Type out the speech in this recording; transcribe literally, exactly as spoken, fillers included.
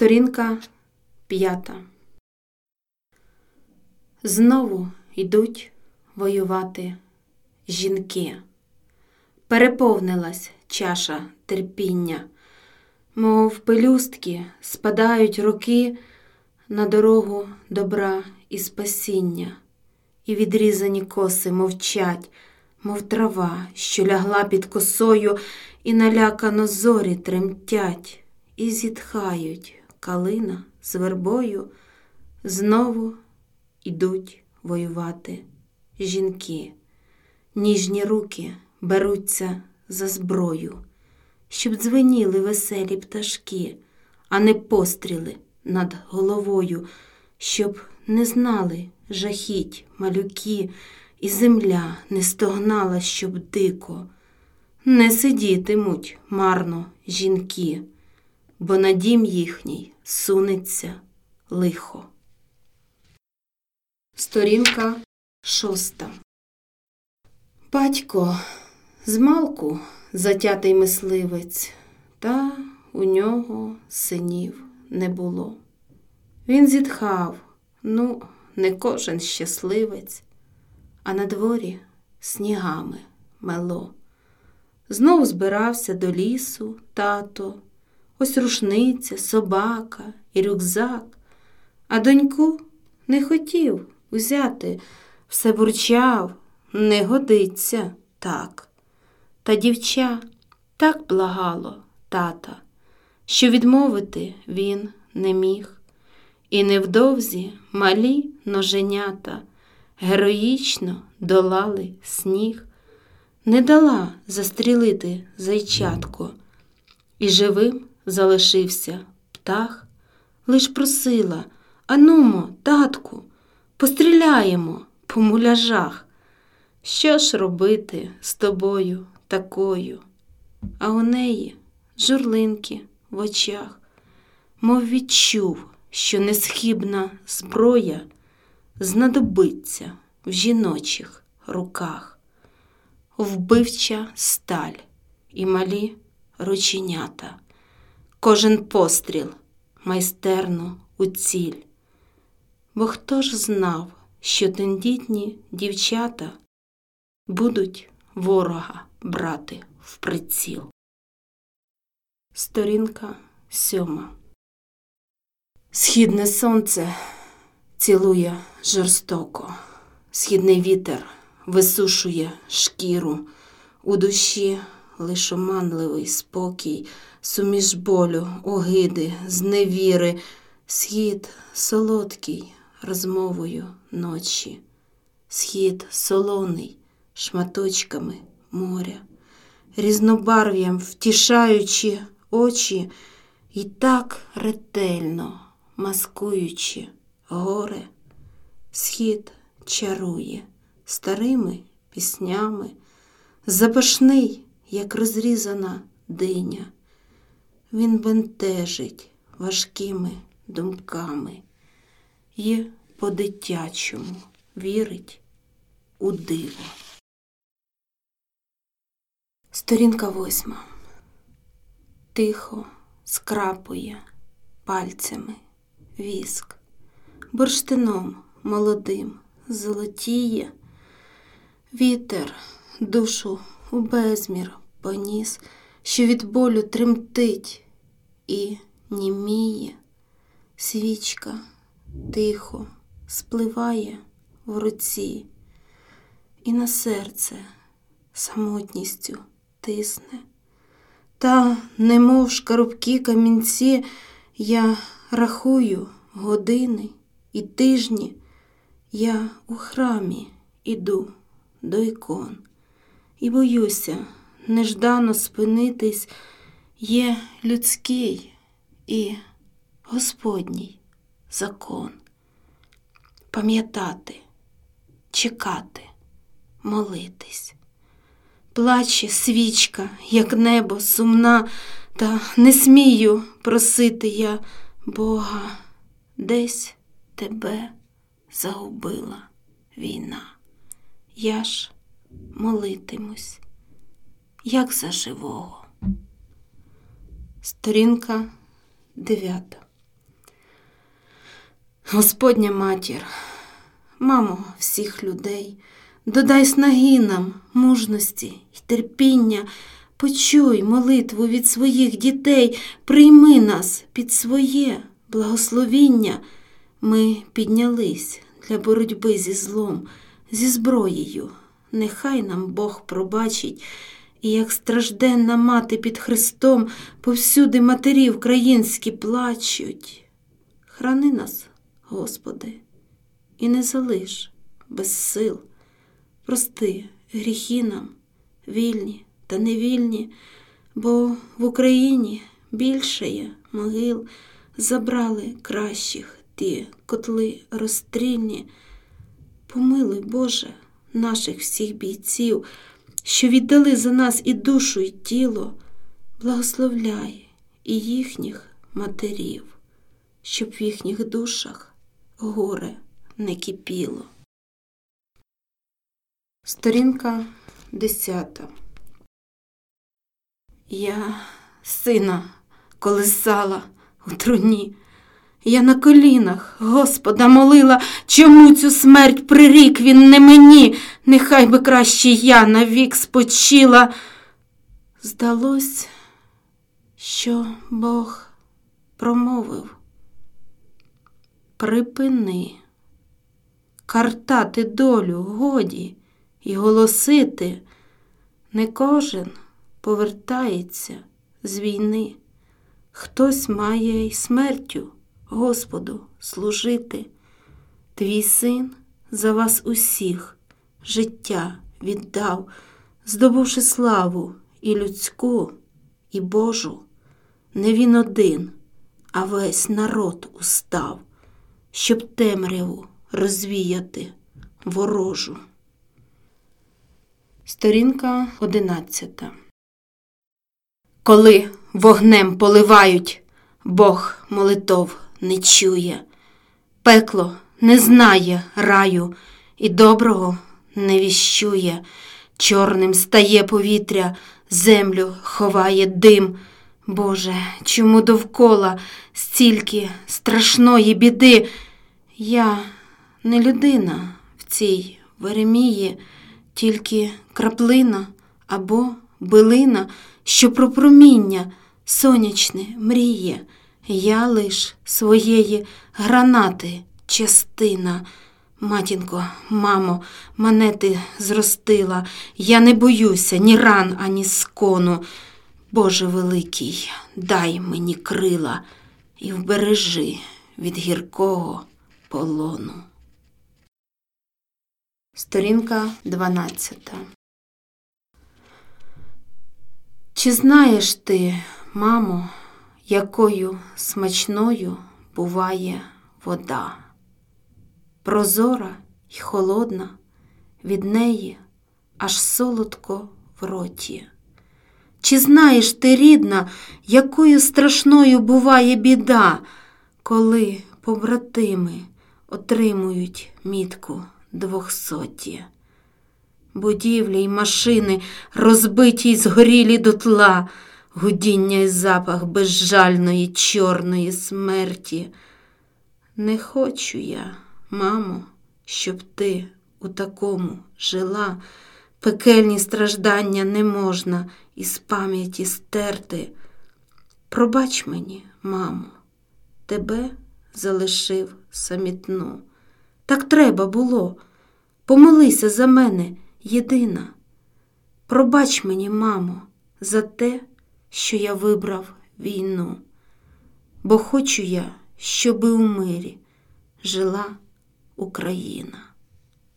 Сторінка п'ята. Знову йдуть воювати жінки. Переповнилась чаша терпіння, мов пелюстки спадають роки на дорогу добра і спасіння, і відрізані коси мовчать, мов трава, що лягла під косою, і налякано зорі тремтять, і зітхають калина з вербою. Знову ідуть воювати жінки. Ніжні руки беруться за зброю, щоб дзвеніли веселі пташки, а не постріли над головою, щоб не знали жахіть малюки, і земля не стогнала, щоб дико. Не сидітимуть марно жінки, бо на дім їхній сунеться лихо. Сторінка шоста. Батько змалку затятий мисливець, та у нього синів не було. Він зітхав, ну, не кожен щасливець, а на дворі снігами мело. Знов збирався до лісу тато, ось рушниця, собака і рюкзак, а доньку не хотів узяти, все бурчав, не годиться так. Та дівча так благало тата, що відмовити він не міг. І невдовзі малі ноженята героїчно долали сніг. Не дала застрілити зайчатко, і живим залишився птах. Лиш просила: анумо, татку, постріляємо по муляжах. Що ж робити з тобою такою? А у неї журлинки в очах, мов відчув, що несхибна зброя знадобиться в жіночих руках. Вбивча сталь і малі рученята, кожен постріл майстерно у ціль. Бо хто ж знав, що тендітні дівчата будуть ворога брати в приціл. Сторінка сьома. Східне сонце цілує жорстоко, східний вітер висушує шкіру, у душі лиш оманливий спокій, суміш болю, огиди, зневіри, схід солодкий розмовою ночі, схід солоний шматочками моря, різнобарв'ям втішаючи очі і так ретельно маскуючи горе. Схід чарує старими піснями, запашний, як розрізана диня. Він бентежить важкими думками і по-дитячому вірить у диво. Сторінка восьма. Тихо скрапує пальцями віск, бурштином молодим золотіє. Вітер душу у безмір поніс, що від болю тремтить і німіє. Свічка тихо спливає в руці, і на серце самотністю тисне. Та, немов шкарубкі камінці, я рахую години і тижні. Я у храмі іду до ікон і боюся неждано спинитись. Є людський і Господній закон. Пам'ятати, чекати, молитись. Плаче свічка, як небо сумна, та не смію просити я Бога. Десь тебе загубила війна. Я ж молитимусь, як за живого. Сторінка дев'ята. Господня матір, мамо всіх людей, додай снаги нам, мужності й терпіння, почуй молитву від своїх дітей, прийми нас під своє благословіння. Ми піднялись для боротьби зі злом, зі зброєю. Нехай нам Бог пробачить, і як стражденна мати під Христом, повсюди матері українські плачуть. Храни нас, Господи, і не залиш без сил. Прости гріхи нам, вільні та невільні, бо в Україні більше є могил, забрали кращих ті котли розстрільні. Помилуй, Боже, наших всіх бійців, що віддали за нас і душу, і тіло, благословляй і їхніх матерів, щоб в їхніх душах горе не кипіло. Сторінка десята. Я сина колисала у труні. Я на колінах Господа молила, чому цю смерть прирік він не мені, нехай би краще я навік спочила. Здалось, що Бог промовив: припини, картати долю годі і голосити. Не кожен повертається з війни, хтось має й смертю Господу служити. Твій син за вас усіх життя віддав, здобувши славу і людську, і Божу. Не він один, а весь народ устав, щоб темряву розвіяти ворожу. Сторінка одинадцята. Коли вогнем поливають, Бог молитов не чує. Пекло не знає раю і доброго не віщує. Чорним стає повітря, землю ховає дим. Боже, чому довкола стільки страшної біди? Я не людина в цій веремії, тільки краплина або билина, що про проміння сонячне мріє. Я лиш своєї гранати частина. Матінко, мамо, мене ти зростила, я не боюся ні ран, ані скону. Боже великий, дай мені крила і вбережи від гіркого полону. Сторінка дванадцята. Чи знаєш ти, мамо, якою смачною буває вода? Прозора й холодна, від неї аж солодко в роті. Чи знаєш ти, рідна, якою страшною буває біда, коли побратими отримують мітку двохсоті? Будівлі й машини розбиті й згорілі дотла, гудіння й запах безжальної чорної смерті. Не хочу я, мамо, щоб ти у такому жила. Пекельні страждання не можна із пам'яті стерти. Пробач мені, мамо, тебе залишив самітну. Так треба було. Помолися за мене, єдина. Пробач мені, мамо, за те, що я вибрав війну. Бо хочу я, щоби у мирі жила Україна.